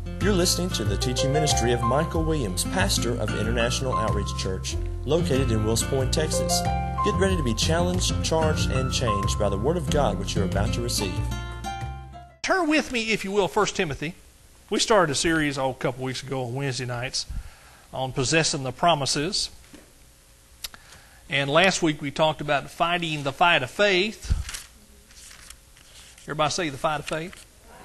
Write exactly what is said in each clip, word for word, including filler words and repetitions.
You're listening to the teaching ministry of Michael Williams, pastor of International Outreach Church, located in Wills Point, Texas. Get ready to be challenged, charged, and changed by the Word of God which you're about to receive. Turn with me, if you will, First Timothy. We started a series oh, a couple weeks ago on Wednesday nights on possessing the promises. And last week we talked about fighting the fight of faith. Everybody say the fight of faith?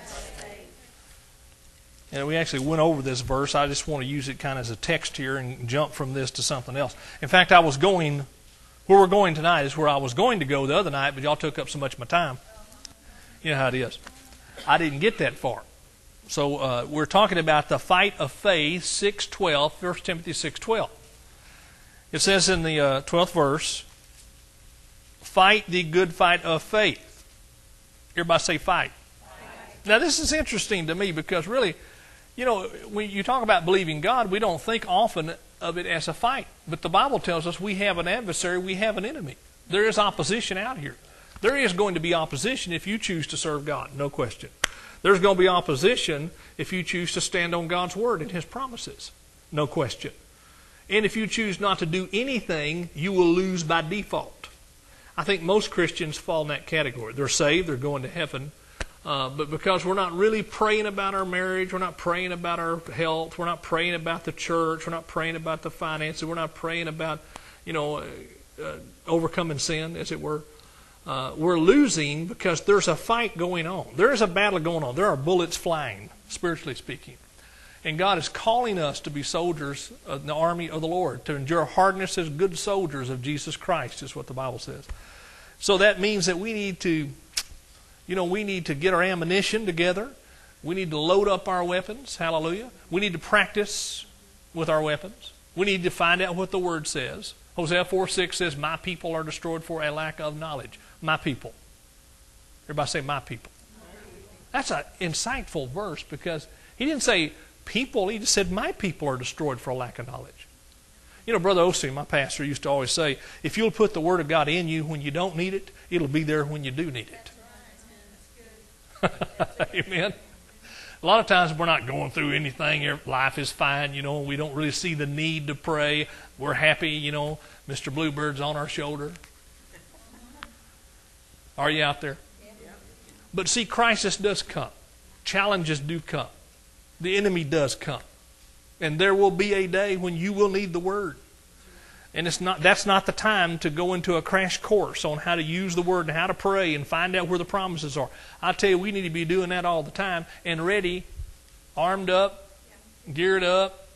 And we actually went over this verse. I just want to use it kind of as a text here and jump from this to something else. In fact, I was going, where we're going tonight is where I was going to go the other night, but y'all took up so much of my time. You know how it is. I didn't get that far. So uh, we're talking about the fight of faith, six twelve, First Timothy six twelve. It says in the uh, twelfth verse, fight the good fight of faith. Everybody say fight. Fight. Now this is interesting to me because really, you know, when you talk about believing God, we don't think often of it as a fight. But the Bible tells us we have an adversary, we have an enemy. There is opposition out here. There is going to be opposition if you choose to serve God, no question. There's going to be opposition if you choose to stand on God's Word and His promises, no question. And if you choose not to do anything, you will lose by default. I think most Christians fall in that category. They're saved, they're going to heaven, uh, but because we're not really praying about our marriage, we're not praying about our health, we're not praying about the church, we're not praying about the finances, we're not praying about, you know, uh, uh, overcoming sin, as it were. Uh, we're losing because there's a fight going on. There is a battle going on. There are bullets flying, spiritually speaking. And God is calling us to be soldiers of the army of the Lord, to endure hardness as good soldiers of Jesus Christ, is what the Bible says. So that means that we need to, you know, we need to get our ammunition together. We need to load up our weapons. Hallelujah. We need to practice with our weapons. We need to find out what the Word says. Hosea four six says, my people are destroyed for a lack of knowledge. My people. Everybody say, my people. That's an insightful verse because he didn't say people, he just said, my people are destroyed for a lack of knowledge. You know, Brother Osteen, my pastor, used to always say, if you'll put the Word of God in you when you don't need it, it'll be there when you do need it. Amen. A lot of times we're not going through anything. Life is fine, you know. We don't really see the need to pray. We're happy, you know. Mister Bluebird's on our shoulder. Are you out there? But see, crisis does come. Challenges do come. The enemy does come. And there will be a day when you will need the Word. And it's not that's not the time to go into a crash course on how to use the Word and how to pray and find out where the promises are. I tell you, we need to be doing that all the time and ready, armed up, geared up,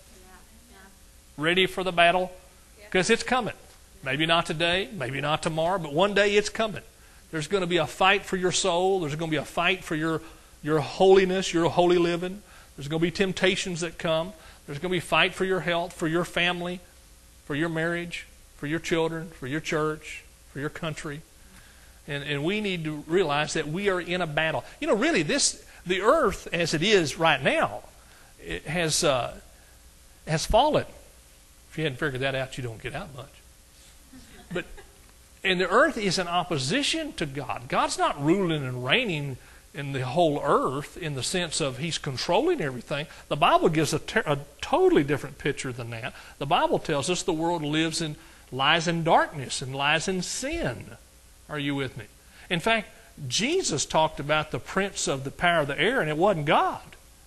ready for the battle, because it's coming. Maybe not today, maybe not tomorrow, but one day it's coming. There's going to be a fight for your soul. There's going to be a fight for your, your holiness, your holy living. There's going to be temptations that come. There's going to be a fight for your health, for your family, for your marriage, for your children, for your church, for your country. And, and we need to realize that we are in a battle. You know, really, this the earth as it is right now, it has, uh, has fallen. If you hadn't figured that out, you don't get out much. But and the earth is in opposition to God. God's not ruling and reigning in the whole earth in the sense of He's controlling everything. The Bible gives a, ter- a totally different picture than that. The Bible tells us the world lives in, lies in darkness and lies in sin. Are you with me? In fact, Jesus talked about the prince of the power of the air, and it wasn't God.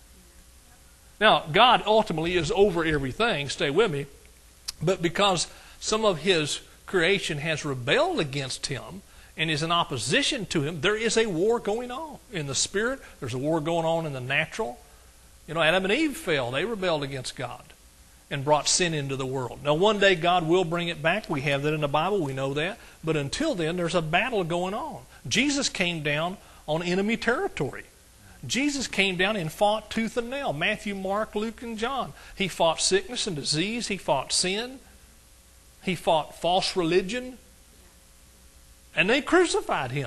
Now, God ultimately is over everything. Stay with me. But because some of His creation has rebelled against Him and is in opposition to Him, there is a war going on in the spirit. There's a war going on in the natural. You know, Adam and Eve fell. They rebelled against God and brought sin into the world. Now, one day God will bring it back. We have that in the Bible. We know that. But until then, there's a battle going on. Jesus came down on enemy territory. Jesus came down and fought tooth and nail. Matthew, Mark, Luke, and John. He fought sickness and disease. He fought sin. He fought false religion. And they crucified Him.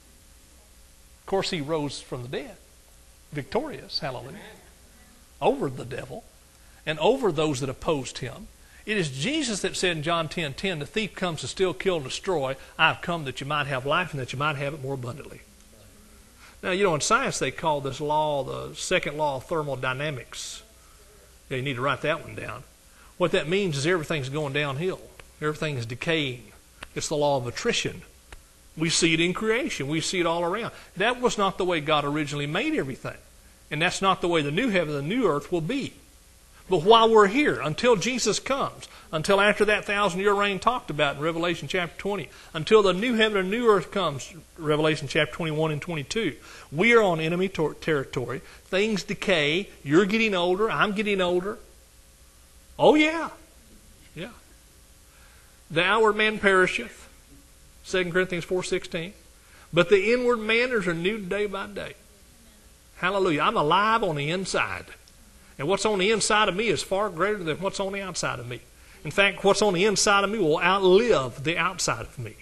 Of course, He rose from the dead. Victorious, hallelujah. Over the devil and over those that opposed Him. It is Jesus that said in John ten ten, the thief comes to steal, kill, and destroy. I have come that you might have life and that you might have it more abundantly. Now, you know, in science they call this law the second law of thermodynamics. Yeah, you need to write that one down. What that means is everything's going downhill. Everything is decaying. It's the law of attrition. We see it in creation. We see it all around. That was not the way God originally made everything. And that's not the way the new heaven and the new earth will be. But while we're here, until Jesus comes, until after that thousand-year reign talked about in Revelation chapter twenty, until the new heaven and new earth comes, Revelation chapter twenty-one and twenty-two, we are on enemy ter- territory. Things decay. You're getting older. I'm getting older. Oh, yeah. Yeah. The outward man perisheth, Second Corinthians four sixteen, but the inward man is renewed day by day. Hallelujah. I'm alive on the inside. And what's on the inside of me is far greater than what's on the outside of me. In fact, what's on the inside of me will outlive the outside of me.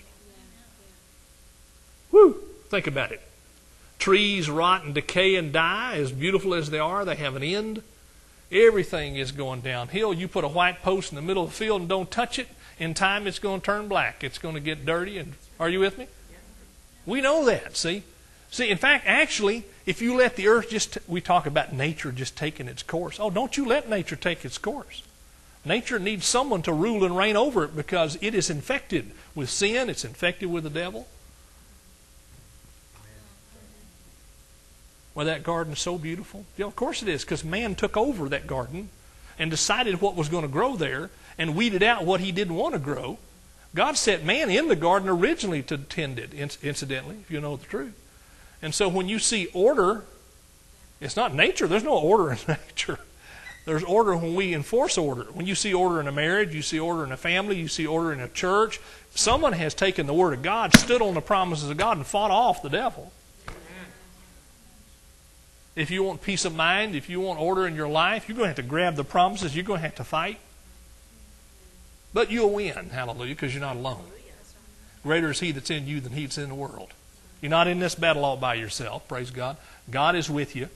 Woo! Think about it. Trees rot and decay and die. As beautiful as they are, they have an end. Everything is going downhill. You put a white post in the middle of the field and don't touch it, in time it's going to turn black. It's going to get dirty. And are you with me? We know that, see? See, in fact, actually, if you let the earth just, we talk about nature just taking its course. Oh, don't you let nature take its course. Nature needs someone to rule and reign over it because it is infected with sin. It's infected with the devil. Well, that garden is so beautiful. Yeah, of course it is, because man took over that garden and decided what was going to grow there and weeded out what he didn't want to grow. God set man in the garden originally to tend it, incidentally, if you know the truth. And so when you see order, it's not nature. There's no order in nature. There's order when we enforce order. When you see order in a marriage, you see order in a family, you see order in a church. Someone has taken the Word of God, stood on the promises of God, and fought off the devil. If you want peace of mind, if you want order in your life, you're going to have to grab the promises. You're going to have to fight. But you'll win, hallelujah, because you're not alone. Greater is He that's in you than he that's in the world. You're not in this battle all by yourself, praise God. God is with you.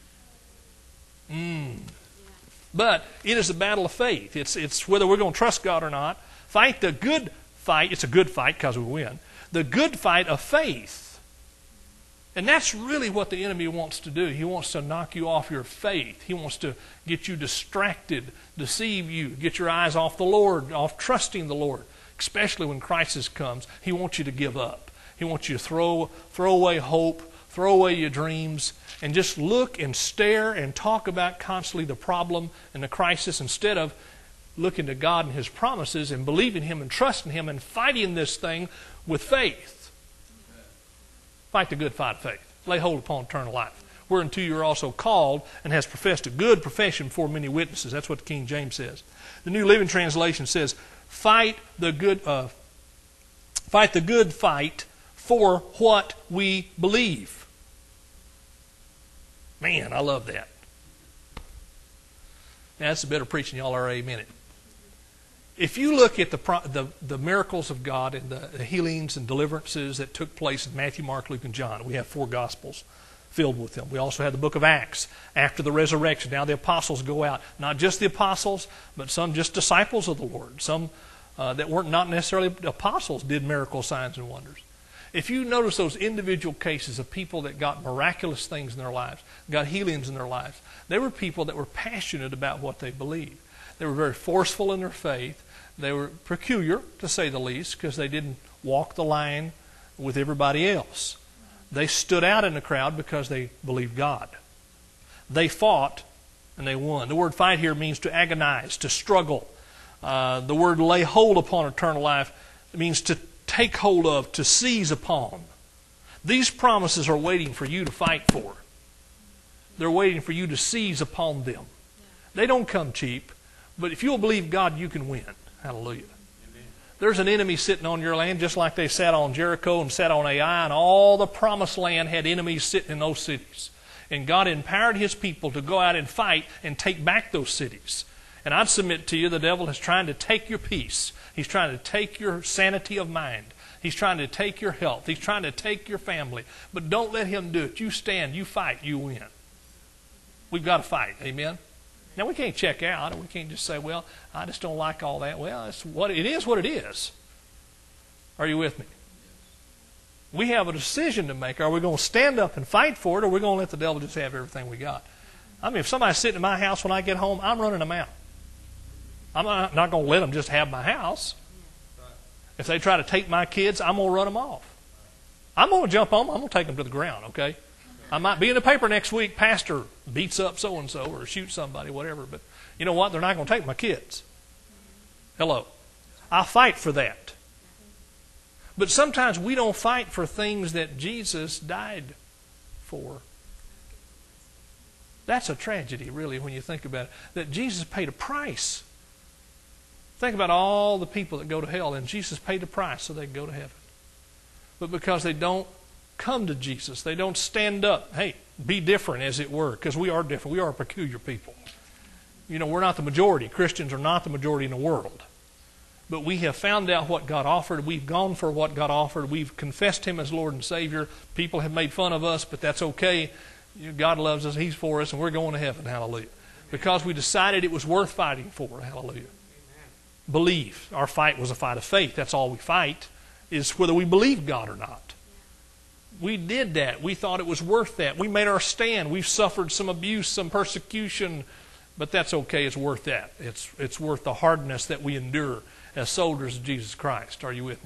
Mm. But it is a battle of faith. It's, it's whether we're going to trust God or not. Fight the good fight. It's a good fight because we win. The good fight of faith. And that's really what the enemy wants to do. He wants to knock you off your faith. He wants to get you distracted, deceive you, get your eyes off the Lord, off trusting the Lord. Especially when crisis comes, He wants you to give up. He wants you to throw, throw away hope, throw away your dreams, and just look and stare and talk about constantly the problem and the crisis instead of looking to God and His promises and believing Him and trusting Him and fighting this thing with faith. Fight the good fight of faith. Lay hold upon eternal life. Whereunto you are also called and has professed a good profession before many witnesses. That's what the King James says. The New Living Translation says, fight the good, uh, fight the good fight for what we believe. Man, I love that. Now, that's a better preaching. Y'all are amen it. If you look at the, the, the miracles of God and the, the healings and deliverances that took place in Matthew, Mark, Luke, and John, we have four Gospels filled with them. We also have the book of Acts after the resurrection. Now the apostles go out. Not just the apostles, but some just disciples of the Lord. Some uh, that weren't not necessarily apostles did miracle signs and wonders. If you notice those individual cases of people that got miraculous things in their lives, got healings in their lives, they were people that were passionate about what they believed. They were very forceful in their faith. They were peculiar, to say the least, because they didn't walk the line with everybody else. They stood out in the crowd because they believed God. They fought and they won. The word fight here means to agonize, to struggle. Uh, the word lay hold upon eternal life means to take hold of, to seize upon. These promises are waiting for you to fight for. They're waiting for you to seize upon them. They don't come cheap, but if you'll believe God, you can win. Hallelujah. Amen. There's an enemy sitting on your land just like they sat on Jericho and sat on Ai, and all the promised land had enemies sitting in those cities. And God empowered His people to go out and fight and take back those cities. And I'd submit to you, the devil is trying to take your peace. He's trying to take your sanity of mind. He's trying to take your health. He's trying to take your family. But don't let him do it. You stand, you fight, you win. We've got to fight. Amen? Now, we can't check out. We can't just say, well, I just don't like all that. Well, it's what, it is what it is. Are you with me? We have a decision to make. Are we going to stand up and fight for it, or are we going to let the devil just have everything we got? I mean, if somebody's sitting in my house when I get home, I'm running them out. I'm not, not going to let them just have my house. If they try to take my kids, I'm going to run them off. I'm going to jump on them. I'm going to take them to the ground, okay? I might be in the paper next week, pastor beats up so-and-so or shoots somebody, whatever. But you know what? They're not going to take my kids. Hello. I fight for that. But sometimes we don't fight for things that Jesus died for. That's a tragedy, really, when you think about it, that Jesus paid a price. Think about all the people that go to hell, and Jesus paid a price so they can go to heaven. But because they don't come to Jesus, they don't stand up, hey, be different, as it were, because we are different. We are a peculiar people. You know, we're not the majority. Christians are not the majority in the world. But we have found out what God offered. We've gone for what God offered. We've confessed Him as Lord and Savior. People have made fun of us, but that's okay. God loves us. He's for us, and we're going to heaven. Hallelujah. Because we decided it was worth fighting for. Hallelujah. Amen. Believe. Our fight was a fight of faith. That's all we fight, is whether we believe God or not. We did that. We thought it was worth that. We made our stand. We've suffered some abuse, some persecution, but that's okay. It's worth that. It's, it's worth the hardness that we endure as soldiers of Jesus Christ. Are you with me?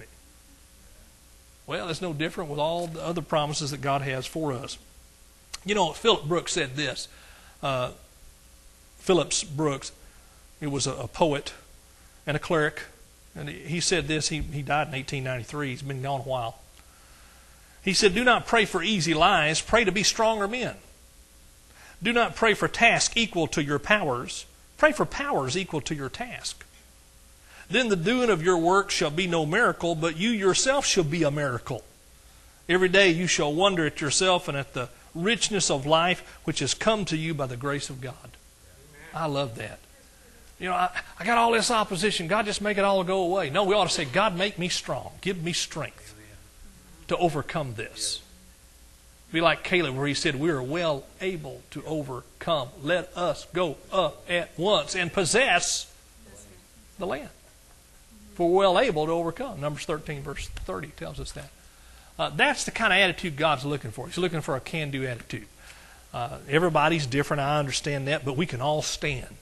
Well, it's no different with all the other promises that God has for us. You know, Philip Brooks said this. Uh, Phillips Brooks, he was a, a poet and a cleric. And he, he said this. He, he died in eighteen ninety-three. He's been gone a while. He said, do not pray for easy lives. Pray to be stronger men. Do not pray for tasks equal to your powers. Pray for powers equal to your task. Then the doing of your work shall be no miracle, but you yourself shall be a miracle. Every day you shall wonder at yourself and at the richness of life which has come to you by the grace of God. Amen. I love that. You know, I, I got all this opposition. God, just make it all go away. No, we ought to say, God, make me strong. Give me strength to overcome this. Be like Caleb, where he said, we are well able to overcome. Let us go up at once and possess the land. For we're well able to overcome. Numbers thirteen, verse thirty tells us that. Uh, that's the kind of attitude God's looking for. He's looking for a can-do attitude. Uh, everybody's different, I understand that, but we can all stand.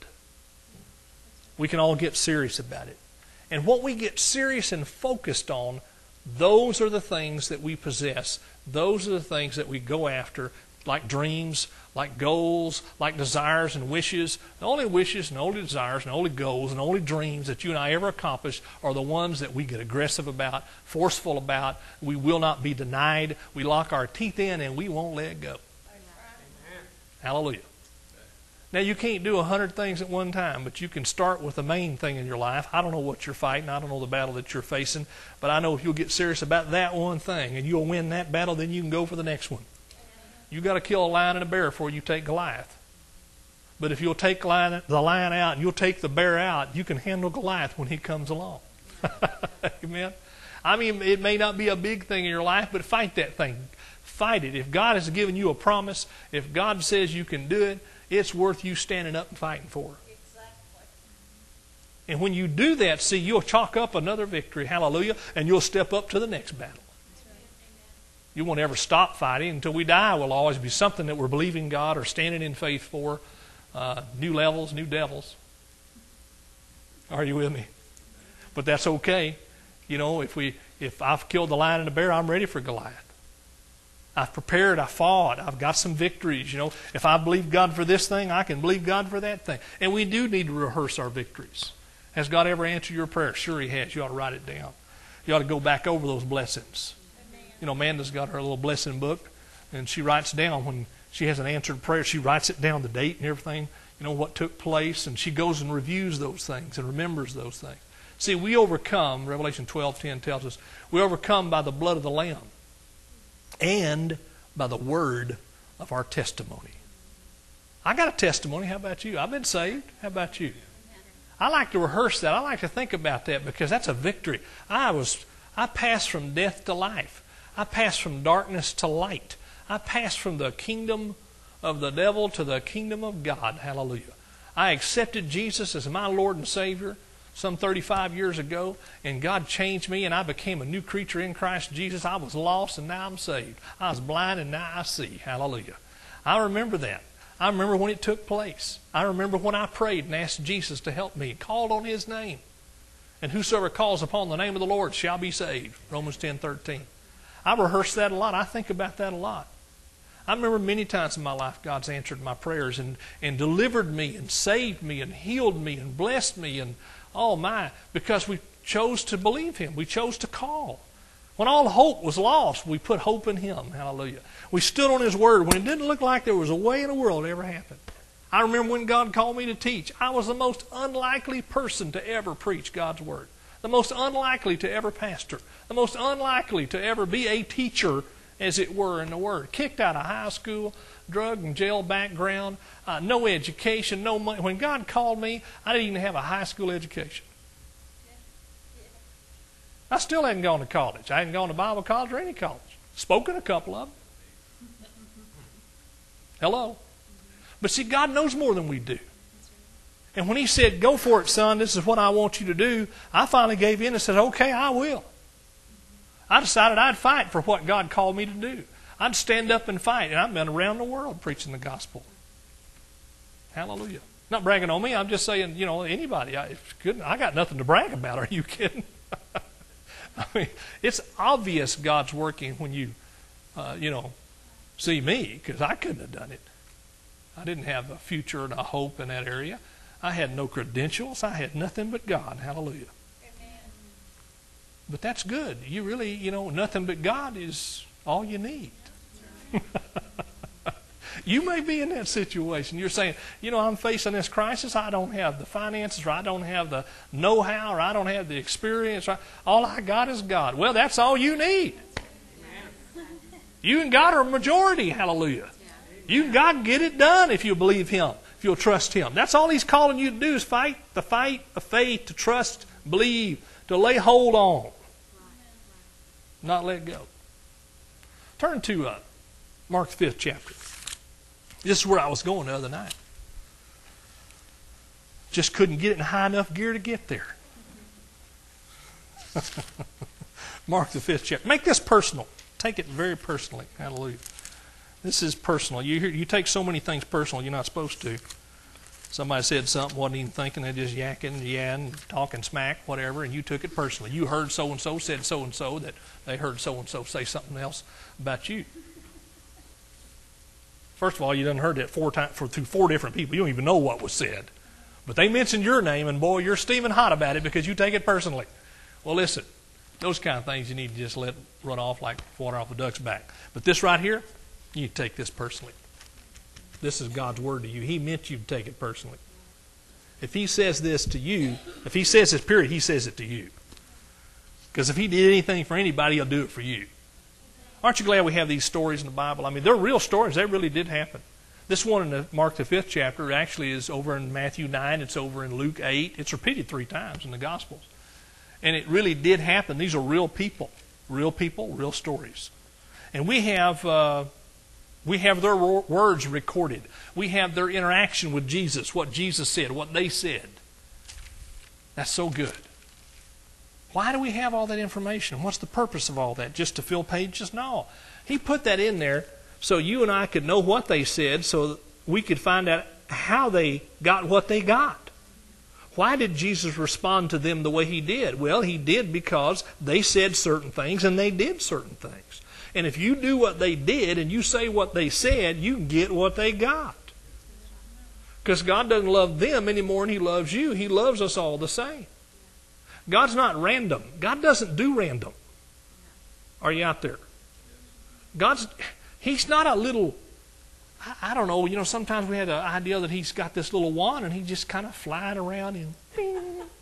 We can all get serious about it. And what we get serious and focused on, those are the things that we possess. Those are the things that we go after, like dreams, like goals, like desires and wishes. The only wishes and only desires and only goals and only dreams that you and I ever accomplish are the ones that we get aggressive about, forceful about. We will not be denied. We lock our teeth in and we won't let go. Amen. Hallelujah. Now, you can't do a hundred things at one time, but you can start with the main thing in your life. I don't know what you're fighting. I don't know the battle that you're facing, but I know if you'll get serious about that one thing and you'll win that battle, then you can go for the next one. You got to kill a lion and a bear before you take Goliath. But if you'll take the lion out and you'll take the bear out, you can handle Goliath when he comes along. Amen. I mean, it may not be a big thing in your life, but fight that thing. Fight it. If God has given you a promise, if God says you can do it, it's worth you standing up and fighting for it. Exactly. And when you do that, see, you'll chalk up another victory, hallelujah, and you'll step up to the next battle. You won't ever stop fighting until we die. Will always be something that we're believing God or standing in faith for. Uh, new levels, new devils. Are you with me? But that's okay. You know, if we if I've killed the lion and the bear, I'm ready for Goliath. I've prepared, I fought, I've got some victories. You know, if I believe God for this thing, I can believe God for that thing. And we do need to rehearse our victories. Has God ever answered your prayer? Sure He has. You ought to write it down. You ought to go back over those blessings. You know, Amanda's got her little blessing book, and she writes down when she has an answered prayer, she writes it down, the date and everything, you know, what took place, and she goes and reviews those things and remembers those things. See, we overcome, Revelation twelve ten tells us, we overcome by the blood of the Lamb and by the word of our testimony. I got a testimony. How about you? I've been saved. How about you? I like to rehearse that. I like to think about that because that's a victory. I was, I passed from death to life. I passed from darkness to light. I passed from the kingdom of the devil to the kingdom of God. Hallelujah. I accepted Jesus as my Lord and Savior. some thirty-five years ago, and God changed me, and I became a new creature in Christ Jesus. I was lost, and now I'm saved. I was blind, and now I see. Hallelujah. I remember that. I remember when it took place. I remember when I prayed and asked Jesus to help me, called on His name. And whosoever calls upon the name of the Lord shall be saved. Romans ten thirteen. I rehearse that a lot. I think about that a lot. I remember many times in my life God's answered my prayers and, and delivered me and saved me and healed me and blessed me and oh my, because we chose to believe Him. We chose to call. When all hope was lost, we put hope in Him. Hallelujah. We stood on His Word when it didn't look like there was a way in the world it ever happened. I remember when God called me to teach, I was the most unlikely person to ever preach God's Word. The most unlikely to ever pastor. The most unlikely to ever be a teacher, as it were, in the Word. Kicked out of high school, drug and jail background, uh, no education, no money. When God called me, I didn't even have a high school education. I still hadn't gone to college. I hadn't gone to Bible college or any college. Spoken a couple of them. Hello. But see, God knows more than we do. And when He said, go for it, son, this is what I want you to do, I finally gave in and said, okay, I will. I decided I'd fight for what God called me to do. I'd stand up and fight. And I've been around the world preaching the gospel. Hallelujah. Not bragging on me. I'm just saying, you know, anybody. I, I got nothing to brag about. Are you kidding? I mean, it's obvious God's working when you, uh, you know, see me, because I couldn't have done it. I didn't have a future and a hope in that area. I had no credentials. I had nothing but God. Hallelujah. Amen. But that's good. You really, you know, nothing but God is all you need. You may be in that situation. You're saying, you know, I'm facing this crisis. I don't have the finances, or I don't have the know-how, or I don't have the experience. Or all I got is God. Well, that's all you need. You and God are a majority. Hallelujah. You and God get it done if you believe Him, if you'll trust Him. That's all He's calling you to do, is fight the fight of faith, to trust, believe, to lay hold on, not let go. Turn to uh, Mark the fifth chapter. This is where I was going the other night. Just couldn't get it in high enough gear to get there. Mark the fifth chapter. Make this personal. Take it very personally. Hallelujah. This is personal. You hear, you take so many things personal you're not supposed to. Somebody said something, wasn't even thinking, they're just yakking, yapping, talking smack, whatever, and you took it personally. You heard so-and-so said so-and-so that they heard so-and-so say something else about you. First of all, you done heard that four times for, through four different people. You don't even know what was said. But they mentioned your name, and boy, you're steaming hot about it because you take it personally. Well, listen, those kind of things you need to just let run off like water off a duck's back. But this right here, you take this personally. This is God's word to you. He meant you to take it personally. If He says this to you, if He says this period, He says it to you. Because if He did anything for anybody, He'll do it for you. Aren't you glad we have these stories in the Bible? I mean, they're real stories. They really did happen. This one in the Mark the fifth chapter actually is over in Matthew nine. It's over in Luke eight. It's repeated three times in the Gospels. And it really did happen. These are real people. Real people, real stories. And we have... Uh, We have their words recorded. We have their interaction with Jesus, what Jesus said, what they said. That's so good. Why do we have all that information? What's the purpose of all that? Just to fill pages? No. He put that in there so you and I could know what they said, so we could find out how they got what they got. Why did Jesus respond to them the way He did? Well, He did because they said certain things and they did certain things. And if you do what they did and you say what they said, you get what they got. Because God doesn't love them any more than He loves you. He loves us all the same. God's not random. God doesn't do random. Are you out there? God's, He's not a little, I, I don't know, you know, sometimes we had an idea that He's got this little wand and He just kind of flying around and bing.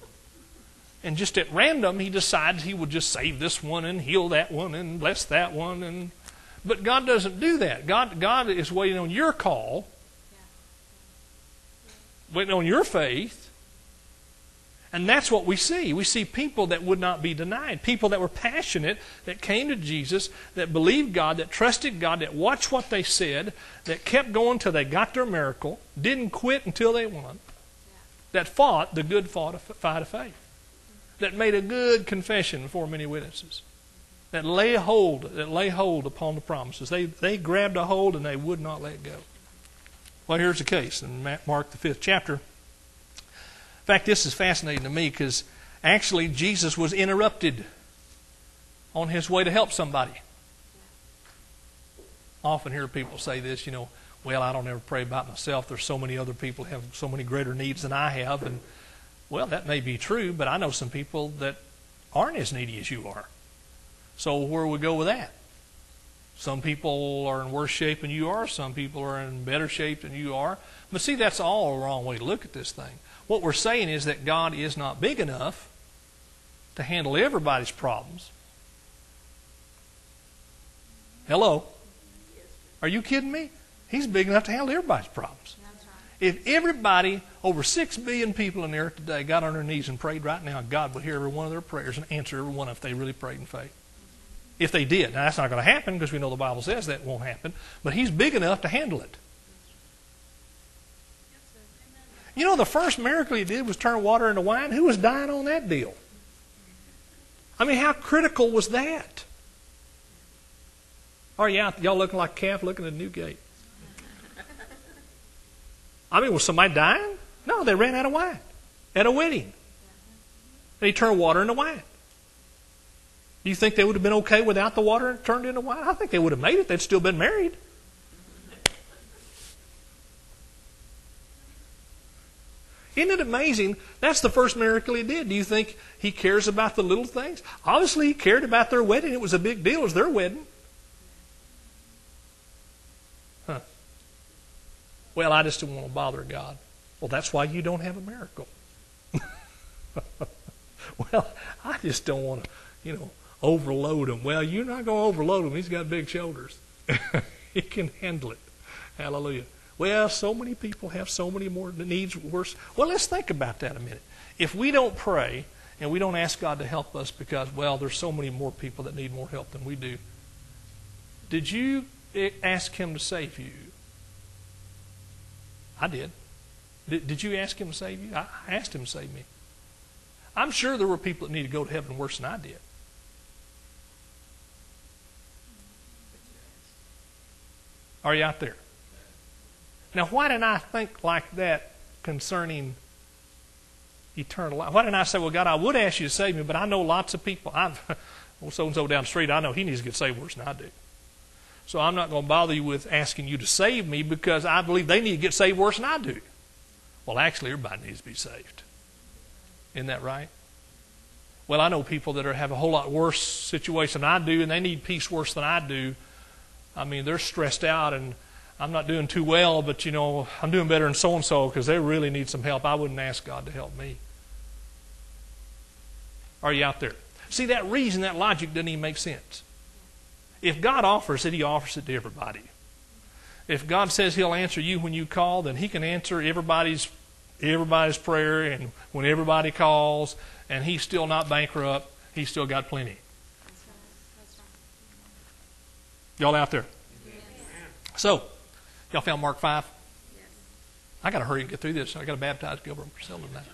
And just at random, He decides He would just save this one and heal that one and bless that one. And but God doesn't do that. God, God is waiting on your call, waiting on your faith. And that's what we see. We see people that would not be denied. People that were passionate, that came to Jesus, that believed God, that trusted God, that watched what they said, that kept going till they got their miracle, didn't quit until they won, that fought the good fight of faith. that made a good confession before many witnesses, that lay hold, that lay hold upon the promises. They, they grabbed a hold and they would not let go. Well, here's the case in Mark, the fifth chapter. In fact, this is fascinating to me because actually Jesus was interrupted on his way to help somebody. I often hear people say this, you know, well, I don't ever pray about myself. There's so many other people who have so many greater needs than I have. And, well, that may be true, but I know some people that aren't as needy as you are. So where we go with that? Some people are in worse shape than you are. Some people are in better shape than you are. But see, that's all a wrong way to look at this thing. What we're saying is that God is not big enough to handle everybody's problems. Hello? Are you kidding me? He's big enough to handle everybody's problems. That's right. If everybody, over six billion people in the earth today, got on their knees and prayed right now, God would hear every one of their prayers and answer every one if they really prayed in faith. If they did. Now, that's not going to happen because we know the Bible says that won't happen. But He's big enough to handle it. You know, the first miracle He did was turn water into wine. Who was dying on that deal? I mean, how critical was that? Are you out? Y'all looking like a calf looking at a new gate? I mean, was somebody dying? No, they ran out of wine at a wedding. And He turned water into wine. Do you think they would have been okay without the water turned into wine? I think they would have made it. They'd still been married. Isn't it amazing? That's the first miracle He did. Do you think He cares about the little things? Obviously, He cared about their wedding. It was a big deal. It was their wedding. Huh. Well, I just don't want to bother God. Well, that's why you don't have a miracle. Well, I just don't want to, you know, overload Him. Well, you're not going to overload Him. He's got big shoulders. He can handle it. Hallelujah. Well, so many people have so many more needs worse. Well, let's think about that a minute. If we don't pray and we don't ask God to help us because, well, there's so many more people that need more help than we do, did you ask Him to save you? I did. Did, did you ask Him to save you? I asked Him to save me. I'm sure there were people that need to go to heaven worse than I did. Are you out there? Now, why didn't I think like that concerning eternal life? Why didn't I say, well, God, I would ask you to save me, but I know lots of people. I've, well, so-and-so down the street, I know he needs to get saved worse than I do. So I'm not going to bother you with asking you to save me because I believe they need to get saved worse than I do. Well, actually, everybody needs to be saved. Isn't that right? Well, I know people that are, have a whole lot worse situation than I do, and they need peace worse than I do. I mean, they're stressed out, and I'm not doing too well, but, you know, I'm doing better than so-and-so because they really need some help. I wouldn't ask God to help me. Are you out there? See, that reason, that logic doesn't even make sense. If God offers it, He offers it to everybody. If God says He'll answer you when you call, then He can answer everybody's everybody's prayer, and when everybody calls, and He's still not bankrupt, He's still got plenty. That's right. That's right. Y'all out there? Yes. So, y'all found Mark five? Yes. I got to hurry and get through this. I got to baptize Gilbert and Priscilla tonight.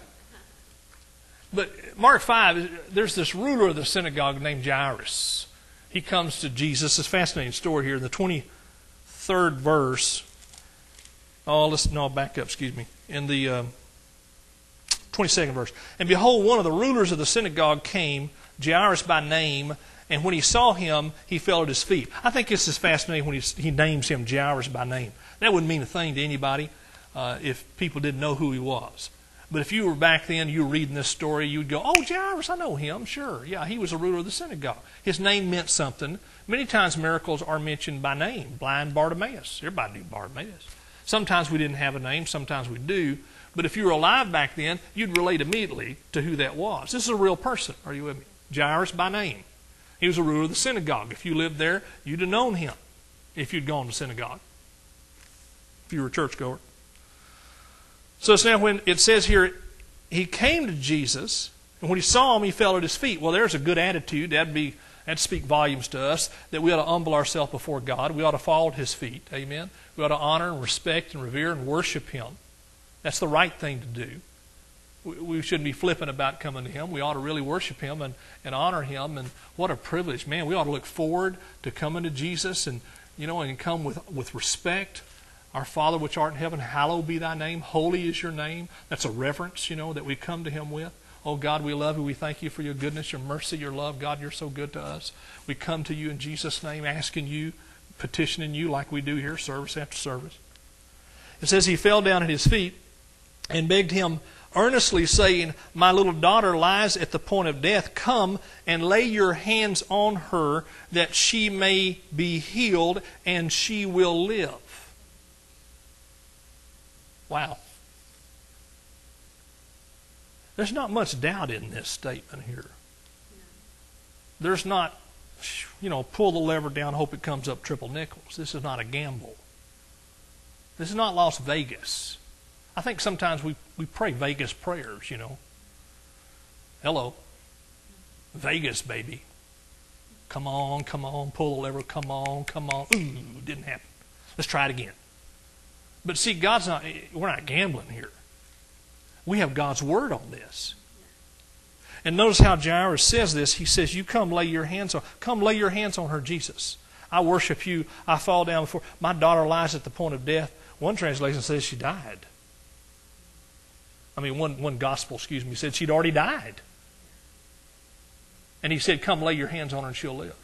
But Mark five, there's this ruler of the synagogue named Jairus. He comes to Jesus. It's a fascinating story here in the twenty-third verse. Oh, let's no back up. Excuse me. In the uh, twenty-second verse, and behold, one of the rulers of the synagogue came, Jairus by name. And when he saw him, he fell at his feet. I think this is fascinating when he, he names him Jairus by name. That wouldn't mean a thing to anybody uh, if people didn't know who he was. But if you were back then, you were reading this story, you'd go, oh, Jairus, I know him, sure. Yeah, he was a ruler of the synagogue. His name meant something. Many times miracles are mentioned by name. Blind Bartimaeus. Everybody knew Bartimaeus. Sometimes we didn't have a name, sometimes we do. But if you were alive back then, you'd relate immediately to who that was. This is a real person. Are you with me? Jairus by name. He was a ruler of the synagogue. If you lived there, you'd have known him if you'd gone to synagogue, if you were a churchgoer. So it's now when it says here, he came to Jesus, and when he saw him, he fell at his feet. Well, there's a good attitude. That'd be that'd speak volumes to us, that we ought to humble ourselves before God. We ought to fall at His feet. Amen. We ought to honor and respect and revere and worship Him. That's the right thing to do. we, we shouldn't be flippant about coming to Him. We ought to really worship Him and, and honor Him. And what a privilege. Man, we ought to look forward to coming to Jesus and, you know, and come with, with respect. Our Father which art in heaven, hallowed be thy name. Holy is your name. That's a reverence, you know, that we come to Him with. Oh, God, we love you. We thank you for your goodness, your mercy, your love. God, you're so good to us. We come to you in Jesus' name, asking you, petitioning you like we do here, service after service. It says he fell down at his feet and begged him earnestly, saying, my little daughter lies at the point of death. Come and lay your hands on her, that she may be healed, and she will live. Wow. There's not much doubt in this statement here. There's not, you know, pull the lever down, hope it comes up triple nickels. This is not a gamble. This is not Las Vegas. I think sometimes we, we pray Vegas prayers, you know. Hello. Vegas, baby. Come on, come on, pull the lever, come on, come on. Ooh, didn't happen. Let's try it again. But see, God's not, we're not gambling here. We have God's Word on this. And notice how Jairus says this. He says, you come lay your hands on, come lay your hands on her, Jesus. I worship you. I fall down before, my daughter lies at the point of death. One translation says she died. I mean, one, one gospel, excuse me, said she'd already died. And he said, come lay your hands on her and she'll live.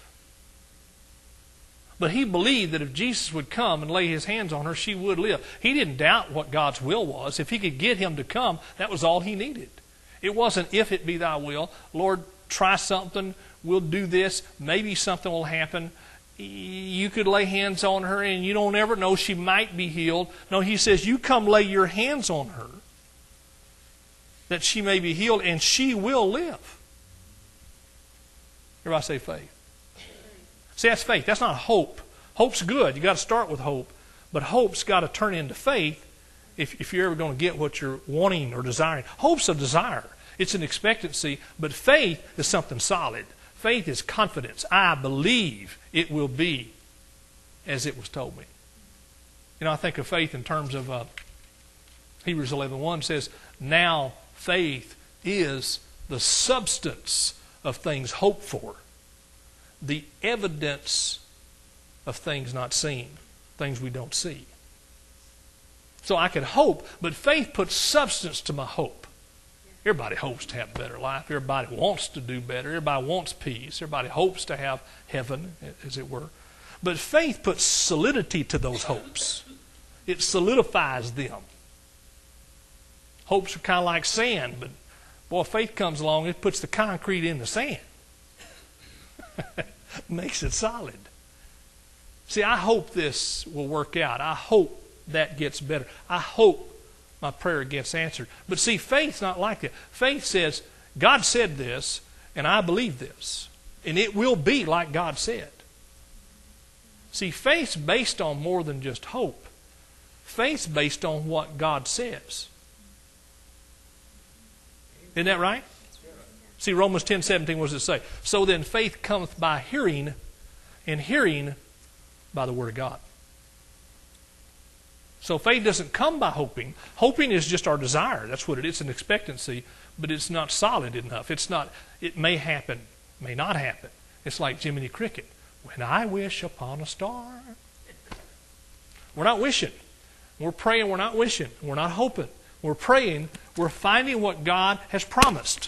But he believed that if Jesus would come and lay his hands on her, she would live. He didn't doubt what God's will was. If he could get him to come, that was all he needed. It wasn't, if it be thy will. Lord, try something. We'll do this. Maybe something will happen. You could lay hands on her and you don't ever know, she might be healed. No, he says, you come lay your hands on her, that she may be healed, and she will live. Everybody say faith. See, that's faith. That's not hope. Hope's good. You've got to start with hope. But hope's got to turn into faith if, if you're ever going to get what you're wanting or desiring. Hope's a desire. It's an expectancy. But faith is something solid. Faith is confidence. I believe it will be as it was told me. You know, I think of faith in terms of uh, Hebrews eleven one says, now faith is the substance of things hoped for, the evidence of things not seen, things we don't see. So I could hope, but faith puts substance to my hope. Everybody hopes to have a better life. Everybody wants to do better. Everybody wants peace. Everybody hopes to have heaven, as it were. But faith puts solidity to those hopes. It solidifies them. Hopes are kind of like sand, but boy, faith comes along, it puts the concrete in the sand. Makes it solid. See, I hope this will work out. I hope that gets better. I hope my prayer gets answered. But see, faith's not like that. Faith says, God said this, and I believe this. And it will be like God said. See, faith's based on more than just hope. Faith's based on what God says. Isn't that right? See, Romans ten seventeen, what does it say? So then faith cometh by hearing, and hearing by the Word of God. So faith doesn't come by hoping. Hoping is just our desire. That's what it is, an expectancy, but it's not solid enough. It's not, it may happen, may not happen. It's like Jiminy Cricket. When I wish upon a star. We're not wishing. We're praying, we're not wishing. We're not hoping. We're praying, we're finding what God has promised.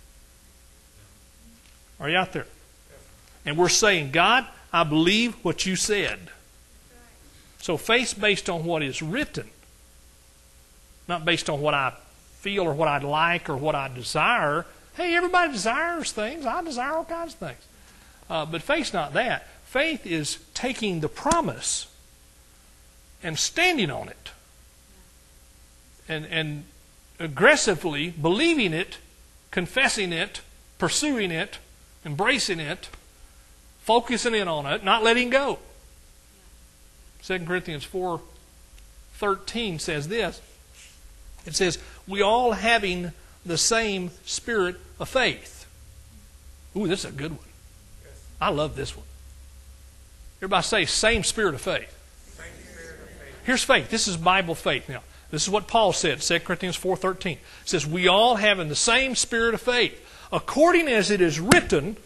Are you out there? And we're saying, God, I believe what you said. So faith's based on what is written, not based on what I feel or what I'd like or what I desire. Hey, everybody desires things. I desire all kinds of things. Uh, but faith's not that. Faith is taking the promise and standing on it. And, and aggressively believing it, confessing it, pursuing it, embracing it, focusing in on it, not letting go. Second Corinthians four thirteen says this. It says, we all having the same spirit of faith. Ooh, this is a good one. I love this one. Everybody say, same spirit of faith. Same spirit of faith. Here's faith. This is Bible faith. Now, This is what Paul said, Second Corinthians four thirteen. It says, we all have in the same spirit of faith, according as it is written,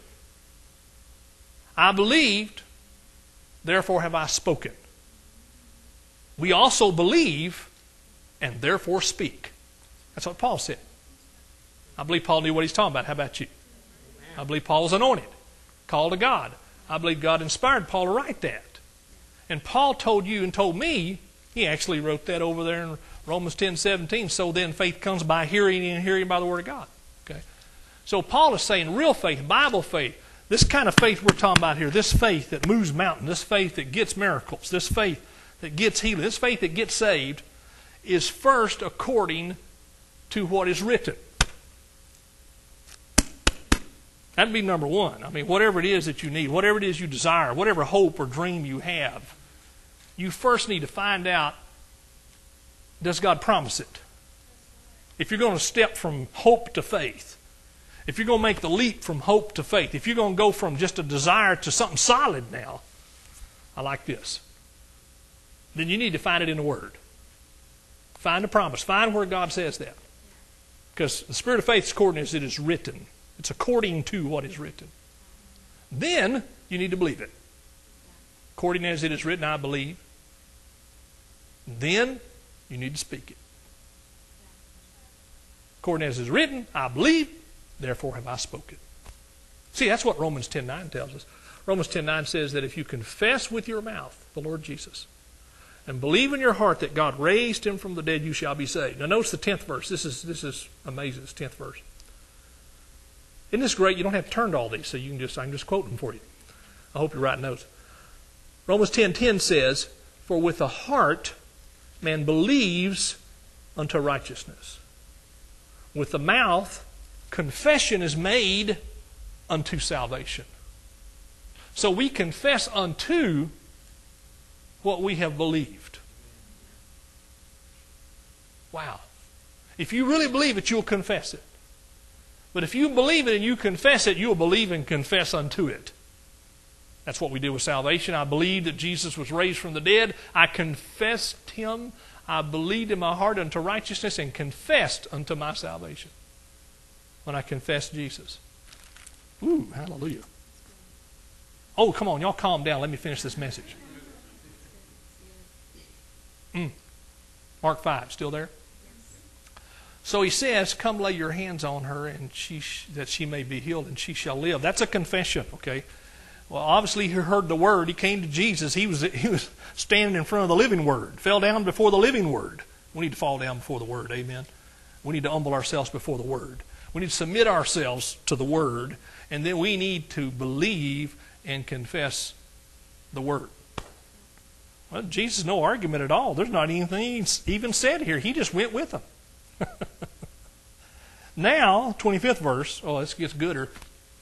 I believed, therefore have I spoken. We also believe, and therefore speak. That's what Paul said. I believe Paul knew what he's talking about. How about you? I believe Paul was anointed, called to God. I believe God inspired Paul to write that. And Paul told you and told me, he actually wrote that over there in Romans ten seventeen. So then faith comes by hearing, and hearing by the Word of God. Okay. So Paul is saying real faith, Bible faith, this kind of faith we're talking about here, this faith that moves mountains, this faith that gets miracles, this faith that gets healing, this faith that gets saved, is first according to what is written. That'd be number one. I mean, whatever it is that you need, whatever it is you desire, whatever hope or dream you have, you first need to find out, does God promise it? If you're going to step from hope to faith, if you're going to make the leap from hope to faith, if you're going to go from just a desire to something solid now, I like this, then you need to find it in the Word. Find the promise. Find where God says that. Because the spirit of faith is according as it is written. It's according to what is written. Then you need to believe it. According as it is written, I believe. Then you need to speak it. According as it is written, I believe, therefore have I spoken. See, that's what Romans ten nine tells us. Romans ten nine says that if you confess with your mouth the Lord Jesus and believe in your heart that God raised him from the dead, you shall be saved. Now notice the tenth verse. This is, this is amazing, this tenth verse. Isn't this great? You don't have to turn to all these, so you can just I can just quote them for you. I hope you're writing notes. Romans ten ten says, for with the heart man believes unto righteousness. With the mouth confession is made unto salvation. So we confess unto what we have believed. Wow. If you really believe it, you'll confess it. But if you believe it and you confess it, you'll believe and confess unto it. That's what we do with salvation. I believe that Jesus was raised from the dead. I confessed him. I believed in my heart unto righteousness and confessed unto my salvation. When I confessed Jesus. Ooh, hallelujah. Oh, come on, y'all calm down. Let me finish this message. Mm. Mark five, still there? So he says, come lay your hands on her and she sh- that she may be healed and she shall live. That's a confession, okay? Well, obviously he heard the word. He came to Jesus. He was, he was standing in front of the living word. Fell down before the living word. We need to fall down before the word, amen? We need to humble ourselves before the word. We need to submit ourselves to the word. And then we need to believe and confess the word. Well, Jesus, no argument at all. There's not anything even said here. He just went with them. Now, twenty-fifth verse. Oh, this gets gooder.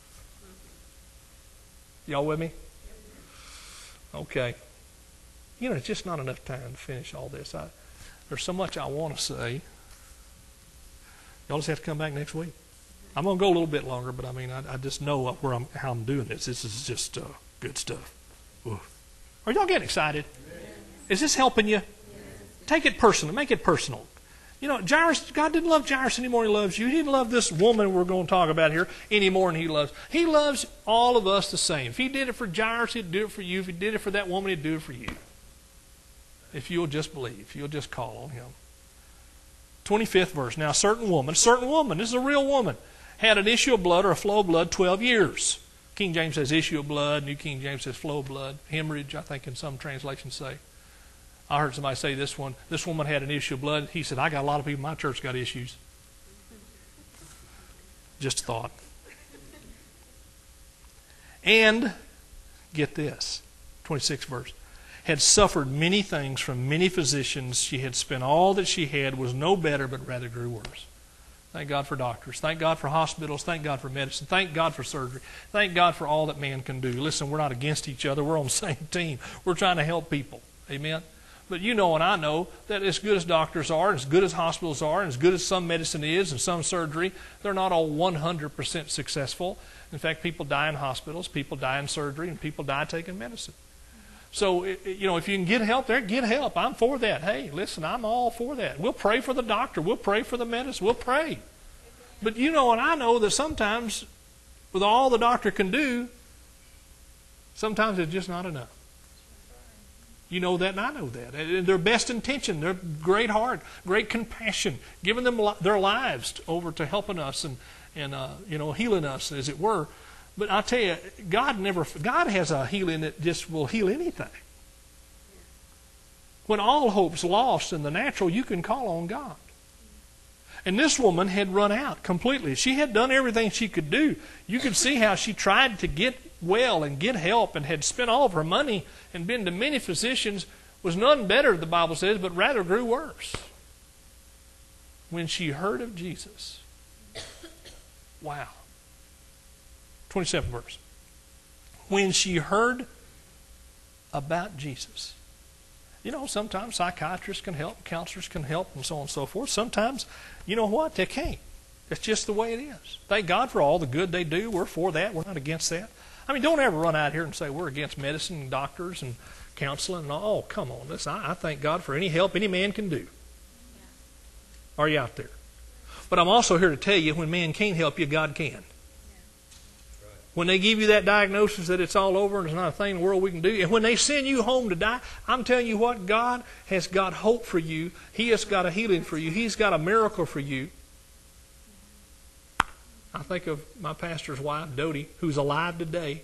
Y'all with me? Okay. You know, it's just not enough time to finish all this. I, there's so much I want to say. Y'all just have to come back next week. I'm going to go a little bit longer, but I mean, I, I just know where I'm, how I'm doing this. This is just uh, good stuff. Ooh. Are y'all getting excited? Is this helping you? Take it personal. Make it personal. You know, Jairus, God didn't love Jairus any more than he loves you. He didn't love this woman we're going to talk about here any more than he loves. He loves all of us the same. If he did it for Jairus, he'd do it for you. If he did it for that woman, he'd do it for you. If you'll just believe, if you'll just call on him. twenty-fifth verse. Now, a certain woman, a certain woman, this is a real woman, had an issue of blood or a flow of blood twelve years. King James says issue of blood. New King James says flow of blood. Hemorrhage, I think in some translations say. I heard somebody say this one, this woman had an issue of blood. He said, I got a lot of people in my church got issues. Just thought. And, get this, twenty-sixth verse, had suffered many things from many physicians. She had spent all that she had, was no better, but rather grew worse. Thank God for doctors. Thank God for hospitals. Thank God for medicine. Thank God for surgery. Thank God for all that man can do. Listen, we're not against each other. We're on the same team. We're trying to help people. Amen? But you know and I know that as good as doctors are, as good as hospitals are, and as good as some medicine is and some surgery, they're not all one hundred percent successful. In fact, people die in hospitals, people die in surgery, and people die taking medicine. So, you know, if you can get help there, get help. I'm for that. Hey, listen, I'm all for that. We'll pray for the doctor. We'll pray for the medicine. We'll pray. But you know, and I know that sometimes with all the doctor can do, sometimes it's just not enough. You know that, and I know that. And their best intention, their great heart, great compassion, giving them their lives over to helping us and, and uh, you know, healing us, as it were. But I tell you, God never. God has a healing that just will heal anything. When all hope's lost in the natural, you can call on God. And this woman had run out completely. She had done everything she could do. You could see how she tried to get well and get help and had spent all of her money and been to many physicians, was none better, the Bible says, but rather grew worse. When she heard of Jesus. Wow. twenty-seventh verse. When she heard about Jesus. You know, sometimes psychiatrists can help, counselors can help, and so on and so forth. Sometimes, you know what, they can't. It's just the way it is. Thank God for all the good they do. We're for that. We're not against that. I mean, don't ever run out here and say we're against medicine and doctors and counseling and all. Oh, come on. Listen, I, I thank God for any help any man can do. Are you out there? But I'm also here to tell you, when man can't help you, God can. When they give you that diagnosis that it's all over and there's not a thing in the world we can do, and when they send you home to die, I'm telling you what, God has got hope for you. He has got a healing for you. He's got a miracle for you. I think of my pastor's wife, Dodie, who's alive today.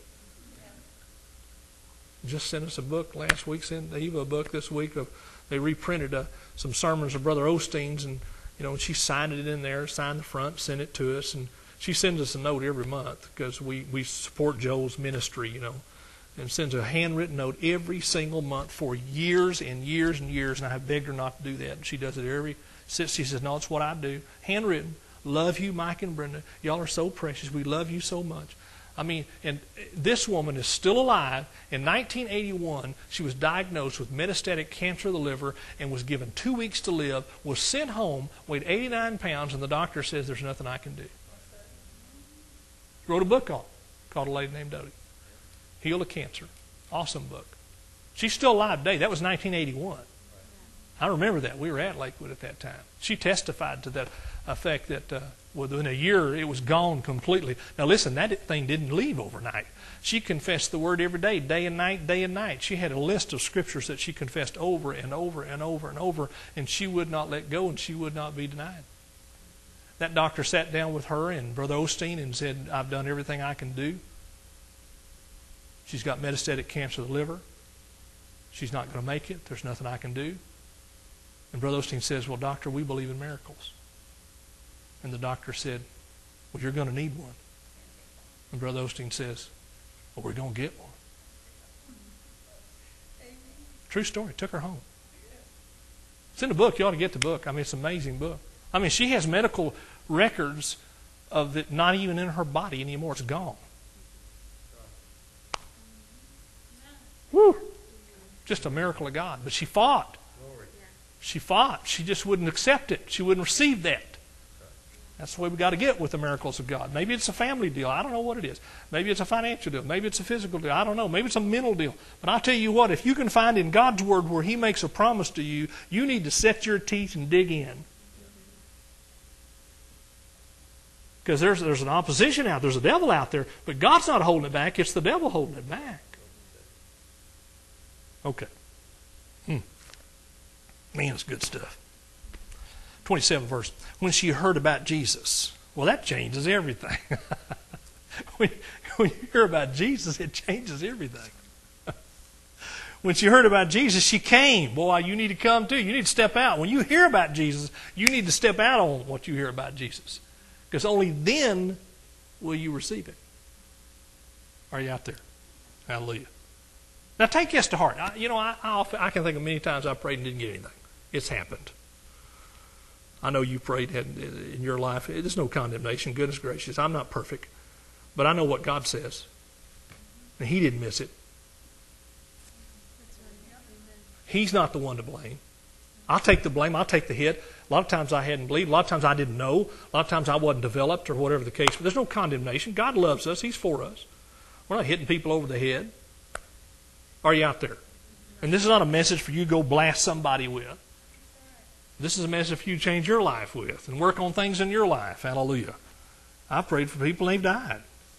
Just sent us a book last week, sent Eva a book this week. Of They reprinted uh, some sermons of Brother Osteen's, and you know, she signed it in there, signed the front, sent it to us, and she sends us a note every month because we, we support Joel's ministry, you know, and sends a handwritten note every single month for years and years and years. And I have begged her not to do that. And she does it every, she says, no, it's what I do. Handwritten. Love you, Mike and Brenda. Y'all are so precious. We love you so much. I mean, and this woman is still alive. In nineteen eighty-one, she was diagnosed with metastatic cancer of the liver and was given two weeks to live, was sent home, weighed eighty-nine pounds, and the doctor says there's nothing I can do. Wrote a book on it called A Lady Named Dodie. Healed of Cancer. Awesome book. She's still alive today. That was nineteen eighty-one. I remember that. We were at Lakewood at that time. She testified to that effect that uh, within a year it was gone completely. Now listen, that thing didn't leave overnight. She confessed the word every day, day and night, day and night. She had a list of scriptures that she confessed over and over and over and over, and she would not let go and she would not be denied. That doctor sat down with her and Brother Osteen and said, I've done everything I can do. She's got metastatic cancer of the liver. She's not going to make it. There's nothing I can do. And Brother Osteen says, well, doctor, we believe in miracles. And the doctor said, well, you're going to need one. And Brother Osteen says, well, we're going to get one. True story. Took her home. It's in the book. You ought to get the book. I mean, it's an amazing book. I mean, she has medical records of it not even in her body anymore. It's gone. Woo! Just a miracle of God. But she fought. She fought. She just wouldn't accept it. She wouldn't receive that. That's the way we got to get with the miracles of God. Maybe it's a family deal. I don't know what it is. Maybe it's a financial deal. Maybe it's a physical deal. I don't know. Maybe it's a mental deal. But I'll tell you what, if you can find in God's Word where He makes a promise to you, you need to set your teeth and dig in. Because there's, there's an opposition out there. There's a devil out there. But God's not holding it back. It's the devil holding it back. Okay. Hmm. Man, it's good stuff. twenty-seventh verse. When she heard about Jesus. Well, that changes everything. when, when you hear about Jesus, it changes everything. When she heard about Jesus, she came. Boy, you need to come too. You need to step out. When you hear about Jesus, you need to step out on what you hear about Jesus. Because only then will you receive it. Are you out there? Hallelujah. Now take this to heart. I, you know, I, I, often, I can think of many times I prayed and didn't get anything. It's happened. I know you prayed in your life. There's no condemnation. Goodness gracious. I'm not perfect. But I know what God says. And He didn't miss it. He's not the one to blame. I'll take the blame. I'll take the hit. A lot of times I hadn't believed. A lot of times I didn't know. A lot of times I wasn't developed or whatever the case. But there's no condemnation. God loves us. He's for us. We're not hitting people over the head. Are you out there? And this is not a message for you to go blast somebody with. This is a message for you to change your life with and work on things in your life. Hallelujah. I prayed for people and they've died.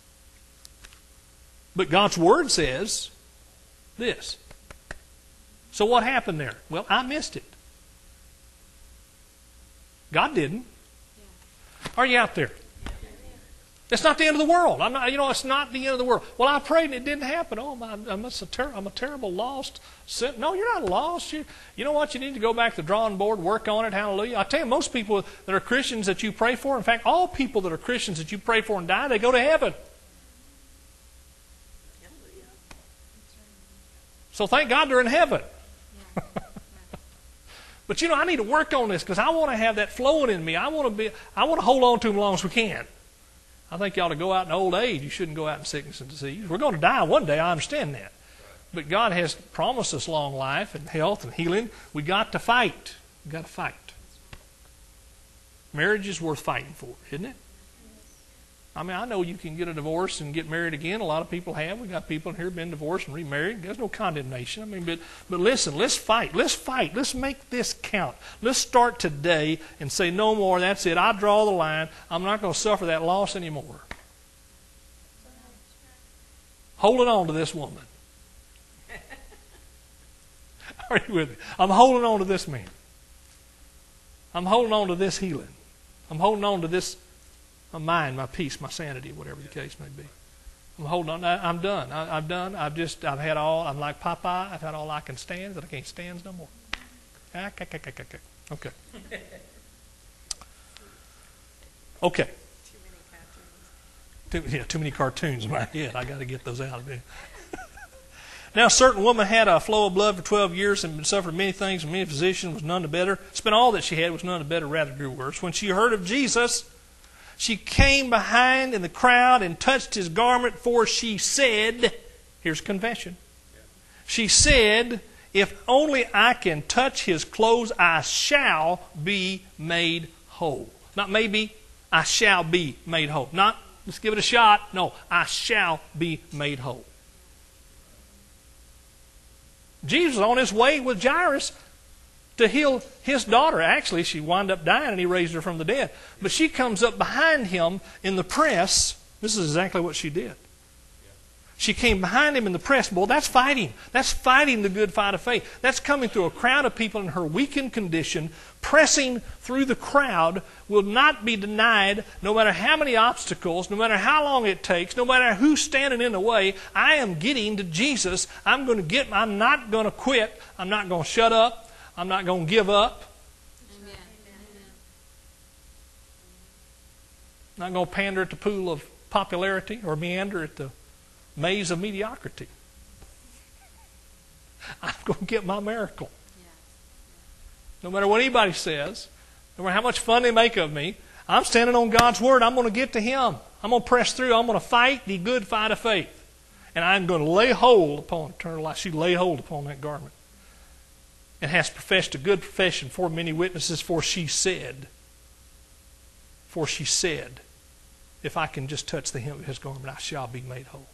But God's Word says this. So what happened there? Well, I missed it. God didn't. Are you out there? It's not the end of the world. I'm not, you know, it's not the end of the world. Well, I prayed and it didn't happen. Oh, my, I'm, a ter- I'm a terrible lost sin. No, you're not lost. You, you know what? You need to go back to the drawing board, work on it. Hallelujah. I tell you, most people that are Christians that you pray for, in fact, all people that are Christians that you pray for and die, they go to heaven. So thank God they're in heaven. But you know, I need to work on this because I want to have that flowing in me. I want to be. I want to hold on to them as long as we can. I think you ought to go out in old age. You shouldn't go out in sickness and disease. We're going to die one day. I understand that. But God has promised us long life and health and healing. We got to fight. We got to fight. Marriage is worth fighting for, isn't it? I mean, I know you can get a divorce and get married again. A lot of people have. We got people in here who've been divorced and remarried. There's no condemnation. I mean, but but listen, let's fight. Let's fight. Let's make this count. Let's start today and say no more. That's it. I draw the line. I'm not going to suffer that loss anymore. Holding on to this woman. Are you with me? I'm holding on to this man. I'm holding on to this healing. I'm holding on to this my mind, my peace, my sanity, whatever the case may be. I'm holding on. I, I'm done. I, I'm done. I've just, I've had all, I'm like Popeye. I've had all I can stand, that I can't stand no more. Okay. Okay. Too, yeah, too many cartoons in my head. I got to get those out of there. Now, a certain woman had a flow of blood for twelve years and suffered many things from many physicians, was none the better. Spent all that she had, was none the better, rather grew worse. When she heard of Jesus, she came behind in the crowd and touched his garment, for she said, here's confession. She said, if only I can touch his clothes, I shall be made whole. Not maybe, I shall be made whole. Not, let's give it a shot. No, I shall be made whole. Jesus was on his way with Jairus to heal his daughter. Actually, she wound up dying and he raised her from the dead. But she comes up behind him in the press. This is exactly what she did. She came behind him in the press. Well, that's fighting. That's fighting the good fight of faith. That's coming through a crowd of people in her weakened condition. Pressing through the crowd will not be denied no matter how many obstacles, no matter how long it takes, no matter who's standing in the way. I am getting to Jesus. I'm going to get, I'm not going to quit. I'm not going to shut up. I'm not going to give up. Amen. I'm not going to pander at the pool of popularity or meander at the maze of mediocrity. I'm going to get my miracle. No matter what anybody says, no matter how much fun they make of me, I'm standing on God's Word. I'm going to get to Him. I'm going to press through. I'm going to fight the good fight of faith. And I'm going to lay hold upon eternal life. She lay hold upon that garment. And has professed a good profession for many witnesses, for she said, for she said, if I can just touch the hem of his garment, I shall be made whole.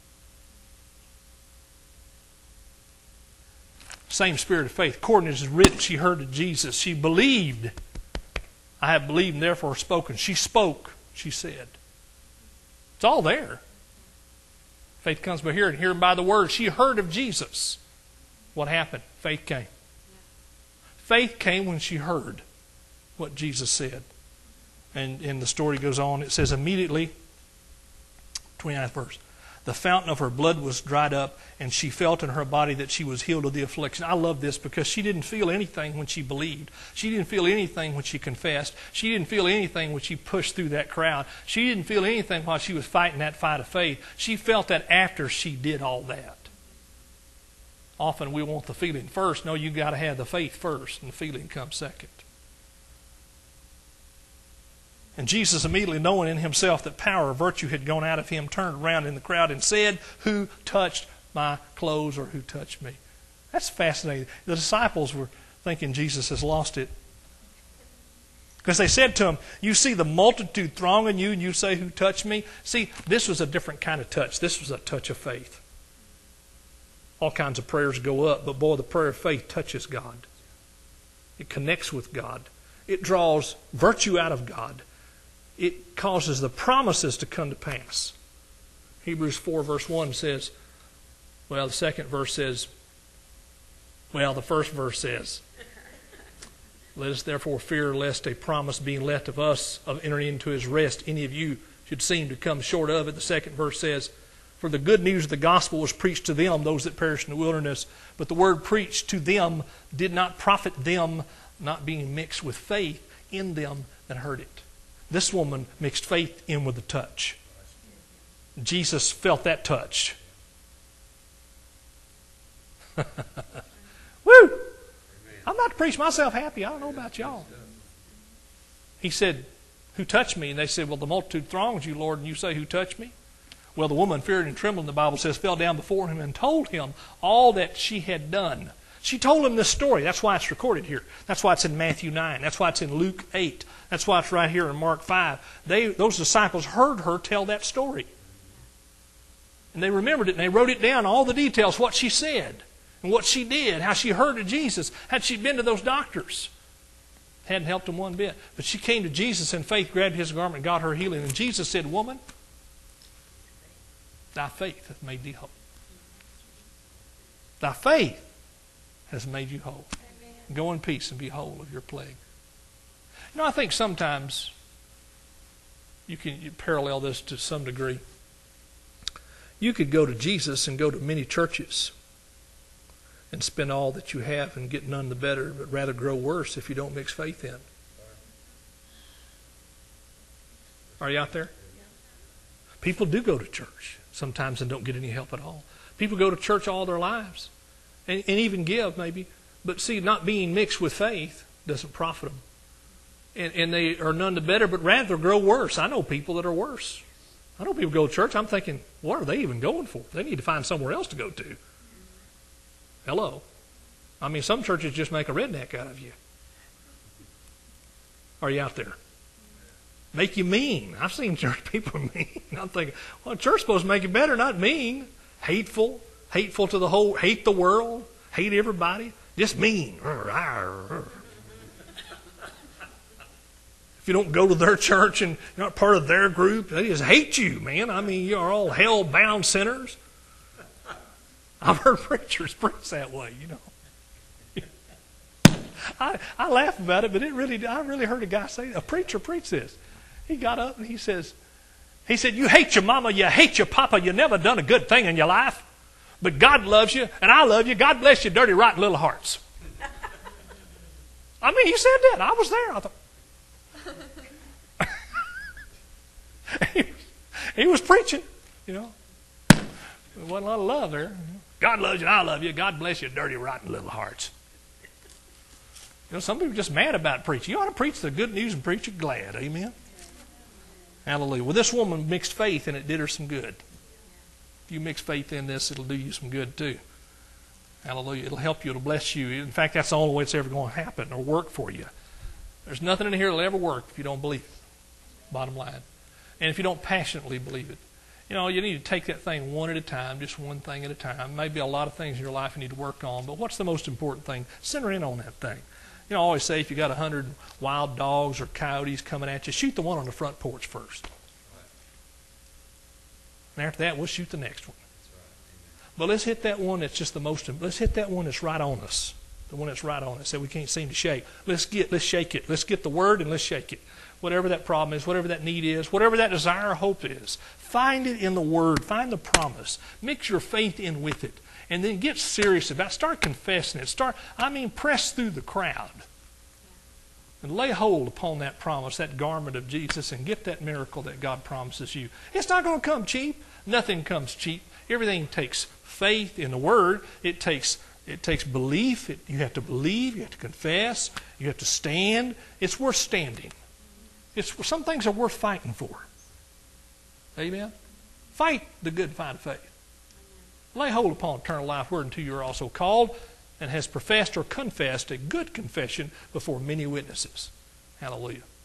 Same spirit of faith. According as is written, she heard of Jesus. She believed. I have believed and therefore spoken. She spoke. She said. It's all there. Faith comes by hearing, hearing by the word. She heard of Jesus. What happened? Faith came. Faith came when she heard what Jesus said. And, and the story goes on. It says immediately, twenty-ninth verse, the fountain of her blood was dried up, and she felt in her body that she was healed of the affliction. I love this because she didn't feel anything when she believed. She didn't feel anything when she confessed. She didn't feel anything when she pushed through that crowd. She didn't feel anything while she was fighting that fight of faith. She felt that after she did all that. Often we want the feeling first. No, you've got to have the faith first, and the feeling comes second. And Jesus, immediately knowing in himself that power or virtue had gone out of him, turned around in the crowd and said, who touched my clothes, or who touched me? That's fascinating. The disciples were thinking Jesus has lost it. Because they said to him, you see the multitude thronging you, and you say, who touched me? See, this was a different kind of touch. This was a touch of faith. all kinds of prayers go up, but boy, the prayer of faith touches God. It connects with God. It draws virtue out of God. It causes the promises to come to pass. Hebrews four verse one says, well, the second verse says, well, the first verse says, let us therefore fear lest a promise being left of us of entering into his rest, any of you should seem to come short of it. The second verse says, for the good news of the gospel was preached to them, those that perished in the wilderness. But the word preached to them did not profit them, not being mixed with faith in them that heard it. This woman mixed faith in with the touch. Jesus felt that touch. Woo! I'm not to preach myself happy. I don't know about y'all. He said, who touched me? And they said, well, the multitude throngs you, Lord, and you say, who touched me? Well, the woman, fearing and trembling, the Bible says, fell down before him and told him all that she had done. She told him this story. That's why it's recorded here. That's why it's in Matthew nine. That's why it's in Luke eight. That's why it's right here in Mark five. They, those disciples heard her tell that story. And they remembered it, and they wrote it down, all the details, what she said, and what she did, how she heard of Jesus, had she been to those doctors. Hadn't helped them one bit. But she came to Jesus in faith, grabbed his garment, and got her healing. And Jesus said, woman, thy faith hath made thee whole. Thy faith has made you whole. Amen. Go in peace and be whole of your plague. You know, I think sometimes you can you parallel this to some degree. You could go to Jesus and go to many churches and spend all that you have and get none the better, but rather grow worse if you don't mix faith in. Are you out there? People do go to church sometimes and don't get any help at all. People go to church all their lives and, and even give maybe, but see, not being mixed with faith doesn't profit them. And, and they are none the better, but rather grow worse. I know people that are worse. I know people go to church, I'm thinking, what are they even going for? They need to find somewhere else to go to. Hello. I mean, some churches just make a redneck out of you. Are you out there? Make you mean. I've seen church people mean. I'm thinking, well, church is supposed to make you better, not mean. Hateful. Hateful to the whole, hate the world. Hate everybody. Just mean. If you don't go to their church and you're not part of their group, they just hate you, man. I mean, you are all hell-bound sinners. I've heard preachers preach that way, you know. I, I laugh about it, but it really, I really heard a guy say, a preacher preach this. He got up and he says, he said, you hate your mama, you hate your papa, you never done a good thing in your life, but God loves you, and I love you. God bless you, dirty, rotten little hearts. I mean, he said that. I was there. I thought, he, he was preaching, you know. There wasn't a lot of love there. God loves you, and I love you. God bless you, dirty, rotten little hearts. You know, some people are just mad about preaching. You ought to preach the good news and preach it glad. Amen? Hallelujah. Well, this woman mixed faith, and it did her some good. If you mix faith in this, it'll do you some good too. Hallelujah. It'll help you. It'll bless you. In fact, that's the only way it's ever going to happen or work for you. There's nothing in here that'll ever work if you don't believe it. Bottom line. And if you don't passionately believe it. You know, you need to take that thing one at a time, just one thing at a time. Maybe a lot of things in your life you need to work on, but what's the most important thing? Center in on that thing. You know, I always say if you got a hundred wild dogs or coyotes coming at you, shoot the one on the front porch first. And after that, we'll shoot the next one. But let's hit that one that's just the most, let's hit that one that's right on us. The one that's right on us that we can't seem to shake. Let's get, let's shake it. Let's get the word and let's shake it. Whatever that problem is, whatever that need is, whatever that desire or hope is, find it in the Word. Find the promise. Mix your faith in with it. And then get serious about it. Start confessing it. Start, I mean, press through the crowd. And lay hold upon that promise, that garment of Jesus, and get that miracle that God promises you. It's not going to come cheap. Nothing comes cheap. Everything takes faith in the Word. It takes it takes belief. It, you have to believe. You have to confess. You have to stand. It's worth standing. It's, some things are worth fighting for. Amen? Fight the good fight of faith. Lay hold upon eternal life, whereunto you are also called, and has professed or confessed a good confession before many witnesses. Hallelujah.